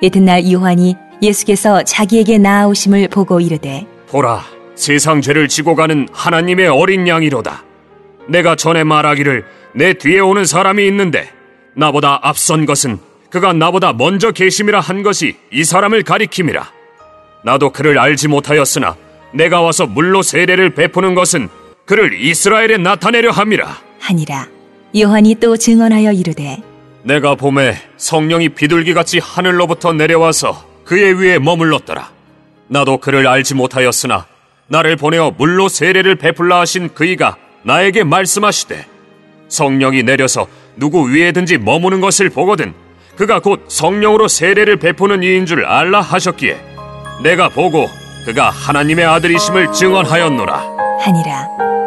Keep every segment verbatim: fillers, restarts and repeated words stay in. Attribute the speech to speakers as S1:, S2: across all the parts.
S1: 이튿날 요한이 예수께서 자기에게 나아오심을 보고 이르되
S2: 보라, 세상 죄를 지고 가는 하나님의 어린 양이로다. 내가 전에 말하기를 내 뒤에 오는 사람이 있는데 나보다 앞선 것은 그가 나보다 먼저 계심이라 한 것이 이 사람을 가리킴이라. 나도 그를 알지 못하였으나 내가 와서 물로 세례를 베푸는 것은 그를 이스라엘에 나타내려 함이라
S1: 하니라. 요한이 또 증언하여 이르되
S2: 내가 봄에 성령이 비둘기같이 하늘로부터 내려와서 그의 위에 머물렀더라. 나도 그를 알지 못하였으나 나를 보내어 물로 세례를 베풀라 하신 그이가 나에게 말씀하시되 성령이 내려서 누구 위에든지 머무는 것을 보거든 그가 곧 성령으로 세례를 베푸는 이인 줄 알라 하셨기에 내가 보고 그가 하나님의 아들이심을 증언하였노라
S1: 하니라.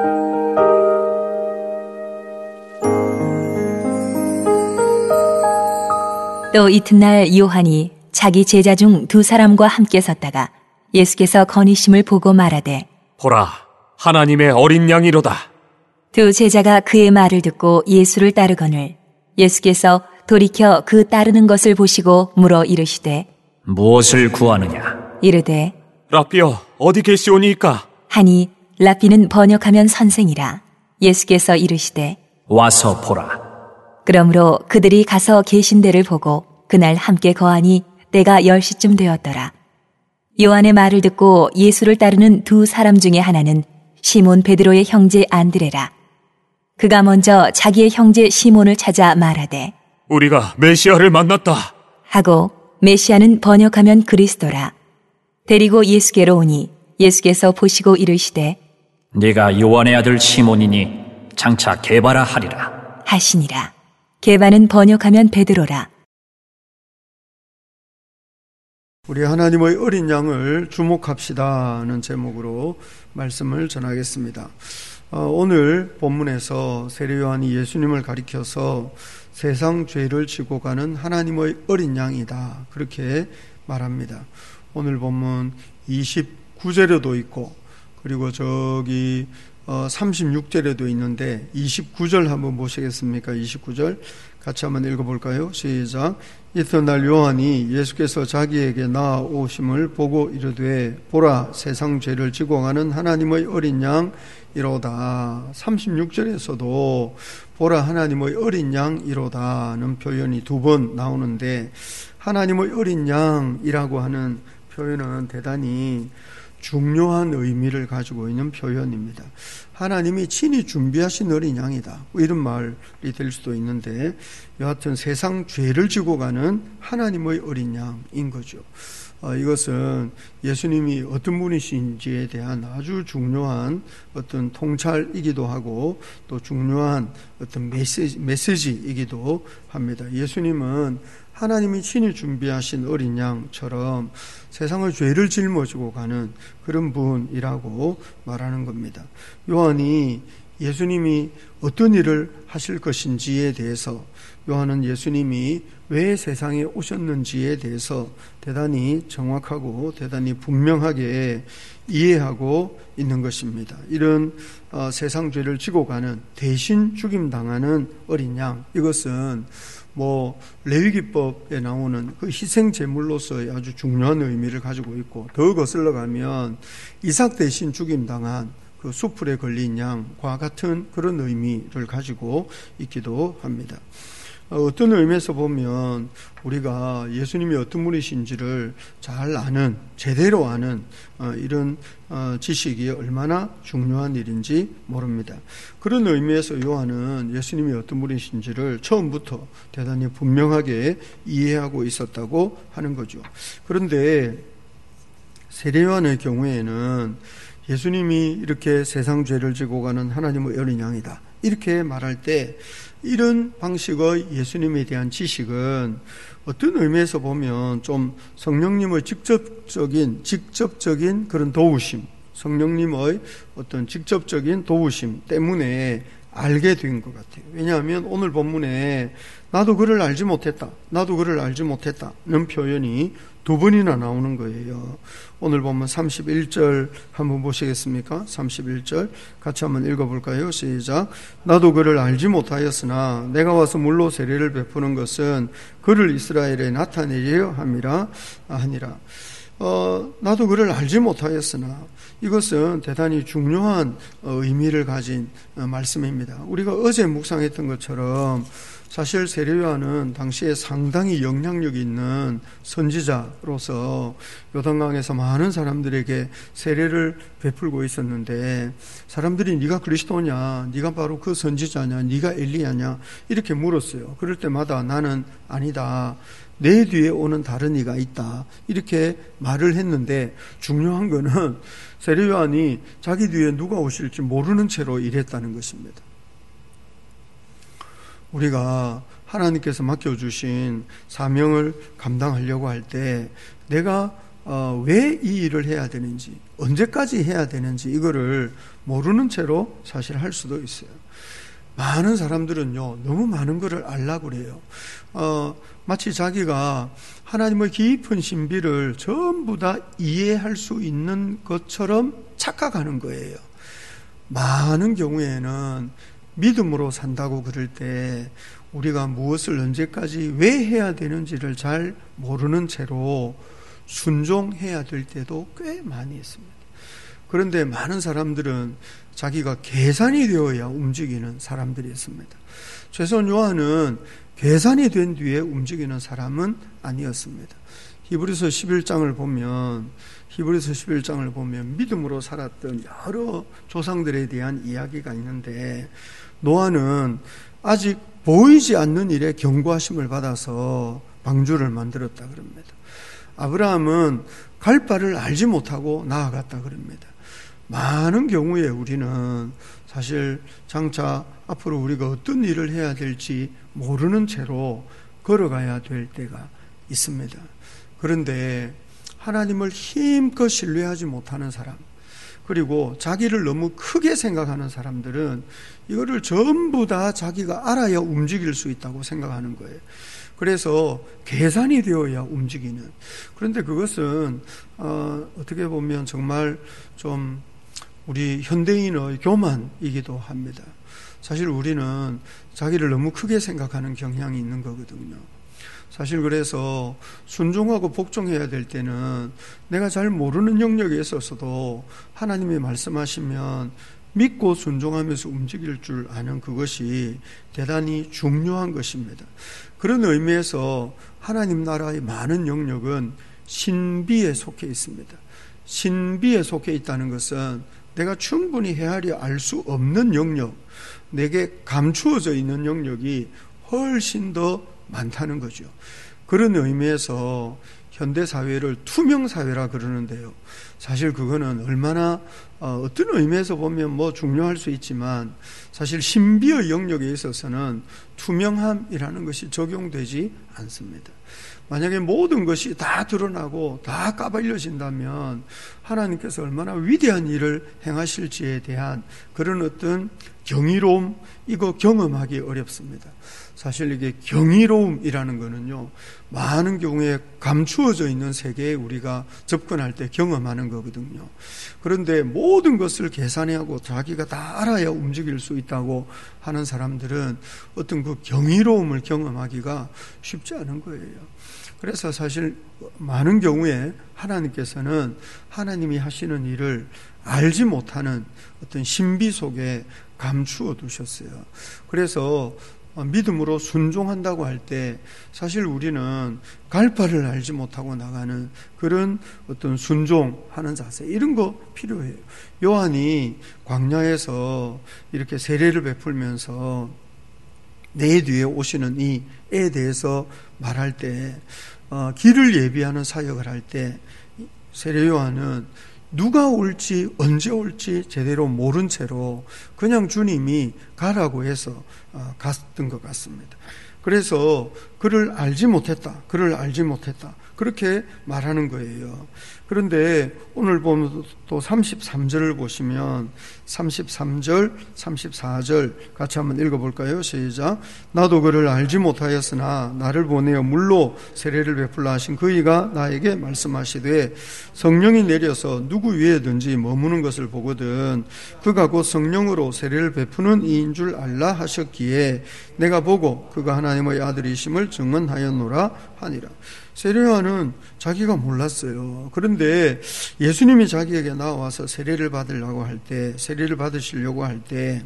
S1: 또 이튿날 요한이 자기 제자 중 두 사람과 함께 섰다가 예수께서 거니심을 보고 말하되
S2: 보라, 하나님의 어린 양이로다.
S1: 두 제자가 그의 말을 듣고 예수를 따르거늘 예수께서 돌이켜 그 따르는 것을 보시고 물어 이르시되
S3: 무엇을 구하느냐?
S1: 이르되
S2: 라삐여, 어디 계시오니이까?
S1: 하니 라삐는 번역하면 선생이라. 예수께서 이르시되
S3: 와서 보라.
S1: 그러므로 그들이 가서 계신 데를 보고 그날 함께 거하니 때가 열 시쯤 되었더라. 요한의 말을 듣고 예수를 따르는 두 사람 중에 하나는 시몬 베드로의 형제 안드레라. 그가 먼저 자기의 형제 시몬을 찾아 말하되
S2: 우리가 메시아를 만났다
S1: 하고, 메시아는 번역하면 그리스도라. 데리고 예수께로 오니 예수께서 보시고 이르시되
S3: 네가 요한의 아들 시몬이니 장차 게바라 하리라
S1: 하시니라. 게바는 번역하면 베드로라.
S4: 우리 하나님의 어린 양을 주목합시다는 제목으로 말씀을 전하겠습니다. 어, 오늘 본문에서 세례 요한이 예수님을 가리켜서 세상 죄를 지고 가는 하나님의 어린 양이다, 그렇게 말합니다. 오늘 본문 이십구 절에도 있고 그리고 저기 어, 삼십육 절에도 있는데 이십구 절 한번 보시겠습니까? 이십구 절 같이 한번 읽어볼까요? 시작. 이튿날 요한이 예수께서 자기에게 나아오심을 보고 이르되 보라, 세상 죄를 지고 가는 하나님의 어린 양 이로다. 삼십육 절에서도 보라, 하나님의 어린 양 이로다는 표현이 두 번 나오는데 하나님의 어린 양이라고 하는 표현은 대단히 중요한 의미를 가지고 있는 표현입니다. 하나님이 친히 준비하신 어린 양이다, 이런 말이 될 수도 있는데 여하튼 세상 죄를 지고 가는 하나님의 어린 양인 거죠. 어, 이것은 예수님이 어떤 분이신지에 대한 아주 중요한 어떤 통찰이기도 하고 또 중요한 어떤 메시지, 메시지이기도 합니다. 예수님은 하나님이 친히 준비하신 어린 양처럼 세상의 죄를 짊어지고 가는 그런 분이라고 말하는 겁니다. 요한이 예수님이 어떤 일을 하실 것인지에 대해서, 요한은 예수님이 왜 세상에 오셨는지에 대해서 대단히 정확하고 대단히 분명하게 이해하고 있는 것입니다. 이런 어, 세상 죄를 지고 가는, 대신 죽임당하는 어린 양, 이것은 뭐 레위기법에 나오는 그 희생 제물로서의 아주 중요한 의미를 가지고 있고, 더 거슬러 가면 이삭 대신 죽임당한 그 수풀에 걸린 양과 같은 그런 의미를 가지고 있기도 합니다. 어떤 의미에서 보면 우리가 예수님이 어떤 분이신지를 잘 아는, 제대로 아는 이런 지식이 얼마나 중요한 일인지 모릅니다. 그런 의미에서 요한은 예수님이 어떤 분이신지를 처음부터 대단히 분명하게 이해하고 있었다고 하는 거죠. 그런데 세례 요한의 경우에는 예수님이 이렇게 세상 죄를 지고 가는 하나님의 어린 양이다, 이렇게 말할 때 이런 방식의 예수님에 대한 지식은 어떤 의미에서 보면 좀 성령님의 직접적인 직접적인 그런 도우심, 성령님의 어떤 직접적인 도우심 때문에 알게 된 것 같아요. 왜냐하면 오늘 본문에 나도 그를 알지 못했다, 나도 그를 알지 못했다는 표현이 두 번이나 나오는 거예요. 오늘 본문 삼십일 절 한번 보시겠습니까? 삼십일 절 같이 한번 읽어볼까요? 시작. 나도 그를 알지 못하였으나 내가 와서 물로 세례를 베푸는 것은 그를 이스라엘에 나타내려 함이라 하니라. 어, 나도 그를 알지 못하였으나, 이것은 대단히 중요한 의미를 가진 말씀입니다. 우리가 어제 묵상했던 것처럼 사실 세례요한은 당시에 상당히 영향력 있는 선지자로서 요단강에서 많은 사람들에게 세례를 베풀고 있었는데, 사람들이 네가 그리스도냐, 네가 바로 그 선지자냐, 네가 엘리야냐 이렇게 물었어요. 그럴 때마다 나는 아니다, 내 뒤에 오는 다른 이가 있다, 이렇게 말을 했는데, 중요한 거는 세례요한이 자기 뒤에 누가 오실지 모르는 채로 일했다는 것입니다. 우리가 하나님께서 맡겨주신 사명을 감당하려고 할 때 내가 어, 왜 이 일을 해야 되는지, 언제까지 해야 되는지 이거를 모르는 채로 사실 할 수도 있어요. 많은 사람들은요, 너무 많은 것을 알려고 그래요. 어, 마치 자기가 하나님의 깊은 신비를 전부 다 이해할 수 있는 것처럼 착각하는 거예요. 많은 경우에는 믿음으로 산다고 그럴 때 우리가 무엇을 언제까지 왜 해야 되는지를 잘 모르는 채로 순종해야 될 때도 꽤 많이 있습니다. 그런데 많은 사람들은 자기가 계산이 되어야 움직이는 사람들이 있습니다. 최소한 요한은 계산이 된 뒤에 움직이는 사람은 아니었습니다. 히브리서 십일 장을 보면 히브리서 십일 장을 보면 믿음으로 살았던 여러 조상들에 대한 이야기가 있는데, 노아는 아직 보이지 않는 일에 경고하심을 받아서 방주를 만들었다 그럽니다. 아브라함은 갈 바를 알지 못하고 나아갔다 그럽니다. 많은 경우에 우리는 사실 장차 앞으로 우리가 어떤 일을 해야 될지 모르는 채로 걸어가야 될 때가 있습니다. 그런데 하나님을 힘껏 신뢰하지 못하는 사람, 그리고 자기를 너무 크게 생각하는 사람들은 이거를 전부 다 자기가 알아야 움직일 수 있다고 생각하는 거예요. 그래서 계산이 되어야 움직이는. 그런데 그것은 어, 어떻게 보면 정말 좀 우리 현대인의 교만이기도 합니다. 사실 우리는 자기를 너무 크게 생각하는 경향이 있는 거거든요. 사실 그래서 순종하고 복종해야 될 때는 내가 잘 모르는 영역에 있어서도 하나님이 말씀하시면 믿고 순종하면서 움직일 줄 아는 그것이 대단히 중요한 것입니다. 그런 의미에서 하나님 나라의 많은 영역은 신비에 속해 있습니다. 신비에 속해 있다는 것은 내가 충분히 헤아려 알 수 없는 영역, 내게 감추어져 있는 영역이 훨씬 더 많다는 거죠. 그런 의미에서 현대사회를 투명사회라 그러는데요, 사실 그거는 얼마나 어떤 의미에서 보면 뭐 중요할 수 있지만 사실 신비의 영역에 있어서는 투명함이라는 것이 적용되지 않습니다. 만약에 모든 것이 다 드러나고 다 까발려진다면 하나님께서 얼마나 위대한 일을 행하실지에 대한 그런 어떤 경이로움, 이거 경험하기 어렵습니다. 사실 이게 경이로움이라는 거는요, 많은 경우에 감추어져 있는 세계에 우리가 접근할 때 경험하는 거거든요. 그런데 모든 것을 계산하고 자기가 다 알아야 움직일 수 있다고 하는 사람들은 어떤 그 경이로움을 경험하기가 쉽지 않은 거예요. 그래서 사실 많은 경우에 하나님께서는 하나님이 하시는 일을 알지 못하는 어떤 신비 속에 감추어 두셨어요. 그래서 믿음으로 순종한다고 할 때 사실 우리는 갈 바를 알지 못하고 나가는 그런 어떤 순종하는 자세, 이런 거 필요해요. 요한이 광야에서 이렇게 세례를 베풀면서 내 뒤에 오시는 이에 대해서 말할 때, 어, 길을 예비하는 사역을 할 때 세례 요한은 누가 올지 언제 올지 제대로 모른 채로 그냥 주님이 가라고 해서 갔던 것 같습니다. 그래서 그 그를 알지 못했다. 그를 알지 못했다. 그렇게 말하는 거예요. 그런데 오늘 보면 또 삼십삼 절을 보시면 삼십삼 절, 삼십사 절 같이 한번 읽어볼까요? 시작. 나도 그를 알지 못하였으나 나를 보내어 물로 세례를 베풀라 하신 그이가 나에게 말씀하시되 성령이 내려서 누구 위에든지 머무는 것을 보거든 그가 곧 성령으로 세례를 베푸는 이인 줄 알라 하셨기에 내가 보고 그가 하나님의 아들이심을 증언하였노라 하니라. 세례요한은 자기가 몰랐어요. 그런데 예수님이 자기에게 나와서 세례를 받으려고 할 때, 세례를 받으시려고 할 때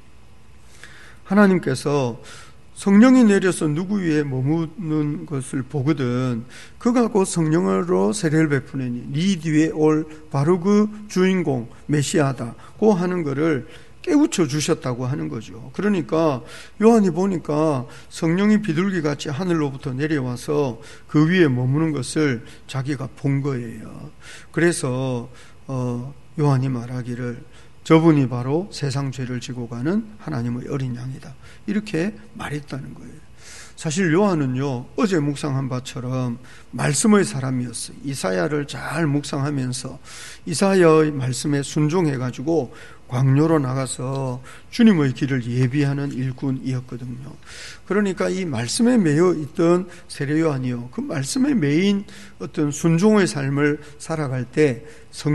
S4: 하나님께서 성령이 내려서 누구 위에 머무는 것을 보거든 그가 곧 성령으로 세례를 베푸느니 네 뒤에 올 바로 그 주인공 메시아다고 하는 것을 깨우쳐 주셨다고 하는 거죠. 그러니까 요한이 보니까 성령이 비둘기같이 하늘로부터 내려와서 그 위에 머무는 것을 자기가 본 거예요. 그래서 어, 요한이 말하기를 저분이 바로 세상 죄를 지고 가는 하나님의 어린 양이다. 이렇게 말했다는 거예요. 사실 요한은요, 어제 묵상한 바처럼 말씀의 사람이었어요. 이사야를 잘 묵상하면서 이사야의 말씀에 순종해가지고 광야로 나가서 주님의 길을 예비하는 일꾼이었거든요. 그러니까 이 말씀에 매여 있던 세례요한이요, 그 말씀에 매인 어떤 순종의 삶을 살아갈 때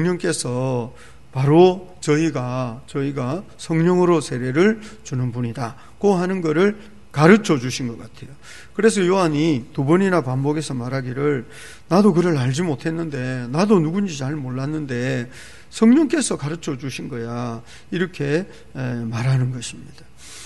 S4: 성령께서 바로 저희가 저희가 성령으로 세례를 주는 분이다고 하는 것을 가르쳐 주신 것 같아요. 그래서 요한이 두 번이나 반복해서 말하기를 나도 그를 알지 못했는데 나도 누군지 잘 몰랐는데 성령께서 가르쳐 주신 거야 이렇게 말하는 것입니다.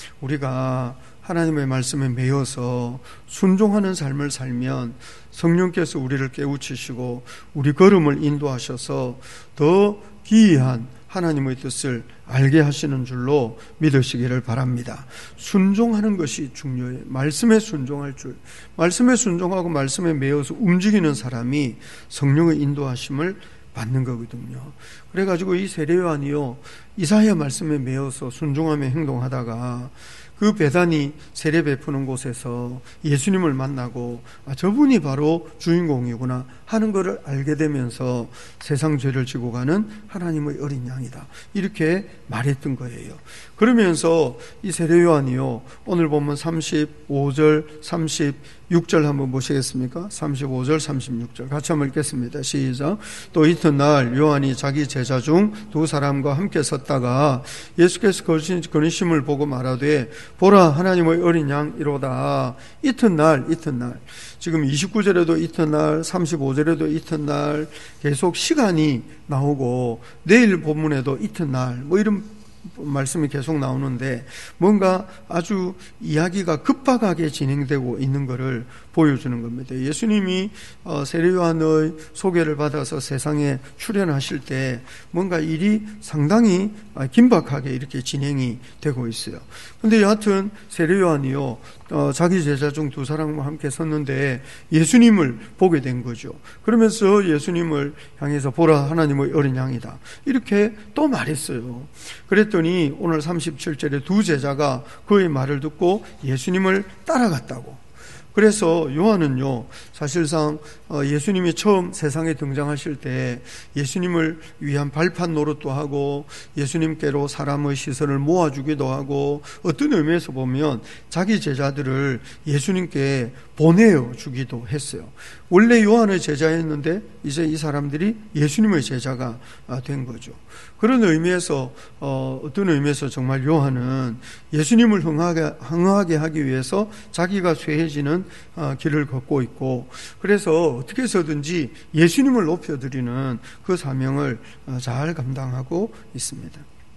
S4: 우리가 하나님의 말씀에 매여서 순종하는 삶을 살면 성령께서 우리를 깨우치시고 우리 걸음을 인도하셔서 더 기이한 하나님의 뜻을 알게 하시는 줄로 믿으시기를 바랍니다. 순종하는 것이 중요해요. 말씀에 순종할 줄. 말씀에 순종하고 말씀에 매여서 움직이는 사람이 성령의 인도하심을 받는 거거든요. 그래가지고 이 세례요한이요, 이사야 말씀에 매여서 순종하며 행동하다가 그 베다니 세례 베푸는 곳에서 예수님을 만나고 아, 저분이 바로 주인공이구나 하는 것을 알게 되면서 세상 죄를 지고 가는 하나님의 어린 양이다 이렇게 말했던 거예요. 그러면서 이 세례요한이요, 오늘 보면 삼십오 절 삼십육 절 한번 보시겠습니까? 삼십오 절 삼십육 절 같이 한번 읽겠습니다. 시작. 또 이튿날 요한이 자기 제자 중 두 사람과 함께 섰다가 예수께서 거니심을 보고 말하되 보라 하나님의 어린 양이로다. 이튿날 이튿날 지금 이십구 절에도 이튿날 삼십오 절에도 이튿날 계속 시간이 나오고 내일 본문에도 이튿날 뭐 이런 말씀이 계속 나오는데 뭔가 아주 이야기가 급박하게 진행되고 있는 것을 보여주는 겁니다. 예수님이 세례요한의 소개를 받아서 세상에 출현하실 때 뭔가 일이 상당히 긴박하게 이렇게 진행이 되고 있어요. 그런데 여하튼 세례요한이요, 자기 제자 중 두 사람과 함께 섰는데 예수님을 보게 된 거죠. 그러면서 예수님을 향해서 보라 하나님의 어린 양이다 이렇게 또 말했어요. 그랬더니 오늘 삼십칠 절에 두 제자가 그의 말을 듣고 예수님을 따라갔다고. 그래서 요한은요, 사실상 예수님이 처음 세상에 등장하실 때 예수님을 위한 발판 노릇도 하고 예수님께로 사람의 시선을 모아주기도 하고 어떤 의미에서 보면 자기 제자들을 예수님께 보내주기도 했어요. 원래 요한의 제자였는데 이제 이 사람들이 예수님의 제자가 된 거죠. 그런 의미에서 어, 어떤 의미에서 정말 요한은 예수님을 흥하게, 흥하게 하기 위해서 자기가 쇠해지는 어, 길을 걷고 있고, 그래서 어떻게 해서든지 예수님을 높여드리는 그 사명을 어, 잘 감당하고 있습니다.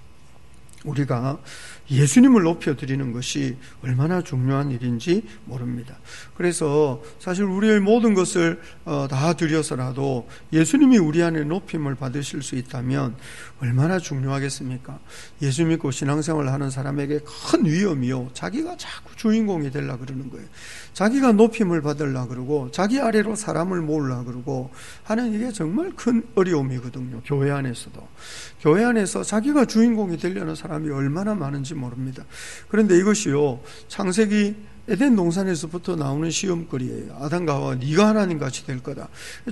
S4: 우리가 예수님을 높여드리는 것이 얼마나 중요한 일인지 모릅니다. 그래서 사실 우리의 모든 것을 다 드려서라도 예수님이 우리 안에 높임을 받으실 수 있다면 얼마나 중요하겠습니까? 예수 믿고 신앙생활을 하는 사람에게 큰 위험이요, 자기가 자꾸 주인공이 되려고 그러는 거예요. 자기가 높임을 받으려고 그러고 자기 아래로 사람을 모으려고 그러고 하는, 이게 정말 큰 어려움이거든요. 교회 안에서도. 교회 안에서 자기가 주인공이 되려는 사람이 얼마나 많은지 모릅니다. 그런데 이것이요, 창세기 에덴 동산에서부터 나오는 시험거리예요. 아담과 하와 네가 하나님같이 될 거다.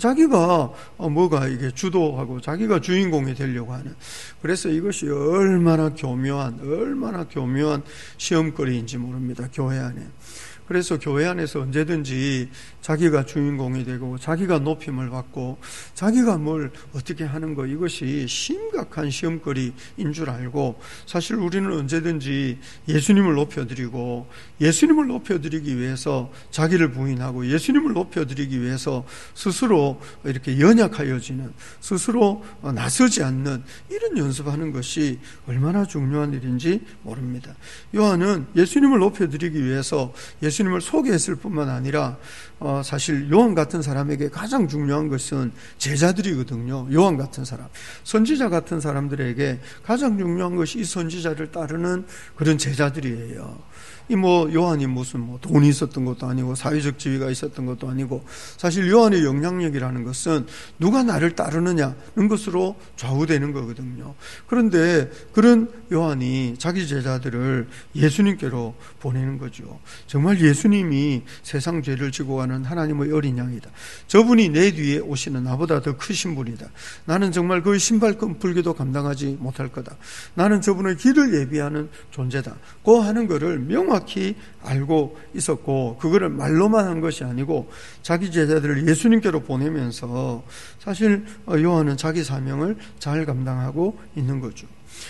S4: 자기가 뭐가 이게 주도하고 자기가 주인공이 되려고 하는. 그래서 이것이 얼마나 교묘한 얼마나 교묘한 시험거리인지 모릅니다. 교회 안에. 그래서 교회 안에서 언제든지 자기가 주인공이 되고 자기가 높임을 받고 자기가 뭘 어떻게 하는 거, 이것이 심각한 시험거리인 줄 알고, 사실 우리는 언제든지 예수님을 높여드리고 예수님을 높여드리기 위해서 자기를 부인하고 예수님을 높여드리기 위해서 스스로 이렇게 연약하여지는, 스스로 나서지 않는 이런 연습하는 것이 얼마나 중요한 일인지 모릅니다. 요한은 예수님을 높여드리기 위해서 예수님을 소개했을 뿐만 아니라 어, 사실 요한 같은 사람에게 가장 중요한 것은 제자들이거든요. 요한 같은 사람, 선지자 같은 사람들에게 가장 중요한 것이 이 선지자를 따르는 그런 제자들이에요. 이 뭐 요한이 무슨 뭐 돈이 있었던 것도 아니고 사회적 지위가 있었던 것도 아니고, 사실 요한의 영향력이라는 것은 누가 나를 따르느냐는 것으로 좌우되는 거거든요. 그런데 그런 요한이 자기 제자들을 예수님께로 보내는 거죠. 정말 예수님이 세상 죄를 지고 가는 하나님의 어린 양이다. 저분이 내 뒤에 오시는 나보다 더 크신 분이다. 나는 정말 그의 신발끈 풀기도 감당하지 못할 거다. 나는 저분의 길을 예비하는 존재다. 고 하는 것을 명확히 알고 있었고, 그거를 말로만 한 것이 아니고 자기 제자들을 예수님께로 보내면서 사실 요한은 자기 사명을 잘 감당하고 있는 거죠.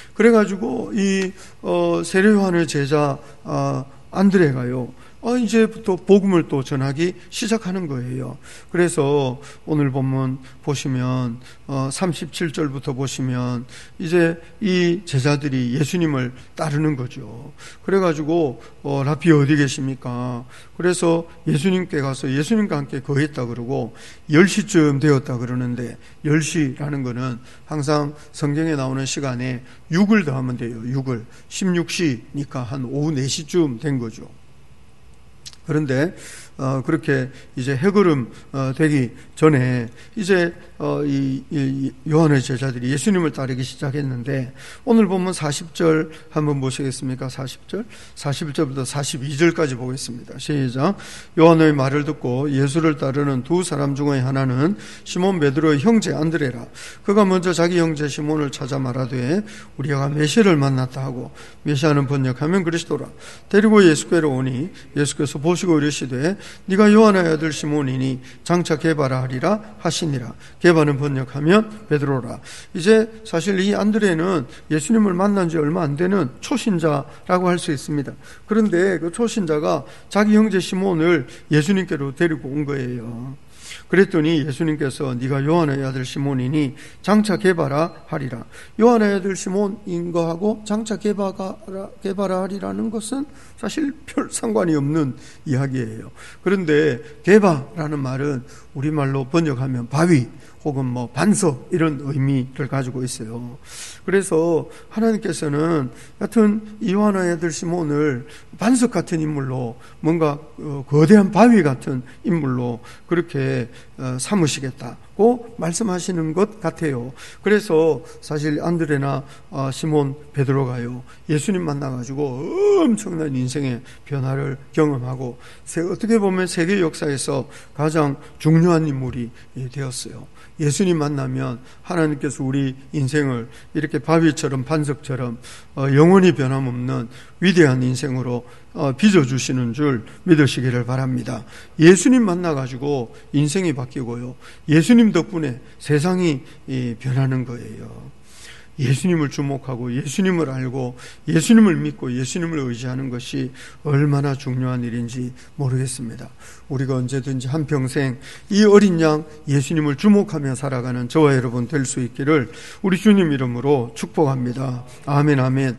S4: 그래가지고 이 어, 세례 요한의 제자 어, 안드레가요, 어, 이제부터 복음을 또 전하기 시작하는 거예요. 그래서 오늘 본문 보시면 어, 삼십칠 절부터 보시면 이제 이 제자들이 예수님을 따르는 거죠. 그래가지고 어, 라피 어디 계십니까? 그래서 예수님께 가서 예수님과 함께 거했다 그러고 열 시쯤 되었다 그러는데, 열 시라는 거는 항상 성경에 나오는 시간에 육을 더하면 돼요. 육을. 십육 시니까 한 오후 네 시쯤 된 거죠. 그런데 어, 그렇게 이제 해걸음 어, 되기 전에 이제 어, 이, 이 요한의 제자들이 예수님을 따르기 시작했는데, 오늘 보면 사십 절 한번 보시겠습니까? 사십 절, 사십일 절부터 사십이 절까지 보겠습니다. 시작. 요한의 말을 듣고 예수를 따르는 두 사람 중의 하나는 시몬 베드로의 형제 안드레라. 그가 먼저 자기 형제 시몬을 찾아 말하되 우리가 메시아를 만났다 하고, 메시아는 번역하면 그리스도라. 데리고 예수께로 오니 예수께서 보시고 이르시되 네가 요한의 아들 시몬이니 장차 게바라 하리라 하시니라. 게바는 번역하면 베드로라. 이제 사실 이 안드레는 예수님을 만난 지 얼마 안 되는 초신자라고 할 수 있습니다. 그런데 그 초신자가 자기 형제 시몬을 예수님께로 데리고 온 거예요. 그랬더니 예수님께서 네가 요한의 아들 시몬이니 장차 게바라 하리라. 요한의 아들 시몬인 거하고 장차 게바라, 게바라 하리라는 것은 사실 별 상관이 없는 이야기예요. 그런데 게바라는 말은 우리말로 번역하면 바위 혹은 뭐 반석 이런 의미를 가지고 있어요. 그래서 하나님께서는 하여튼 요한의 아들 시몬을 반석 같은 인물로, 뭔가 거대한 바위 같은 인물로 그렇게 삼으시겠다고 말씀하시는 것 같아요. 그래서 사실 안드레나 시몬 베드로가요, 예수님 만나가지고 엄청난 인생의 변화를 경험하고 어떻게 보면 세계 역사에서 가장 중요한 인물이 되었어요. 예수님 만나면 하나님께서 우리 인생을 이렇게 바위처럼 반석처럼 영원히 변함없는 위대한 인생으로 빚어주시는 줄 믿으시기를 바랍니다. 예수님 만나가지고 인생이 바뀌고요, 예수님 덕분에 세상이 변하는 거예요. 예수님을 주목하고 예수님을 알고 예수님을 믿고 예수님을 의지하는 것이 얼마나 중요한 일인지 모르겠습니다. 우리가 언제든지 한평생 이 어린 양 예수님을 주목하며 살아가는 저와 여러분 될 수 있기를 우리 주님 이름으로 축복합니다. 아멘, 아멘.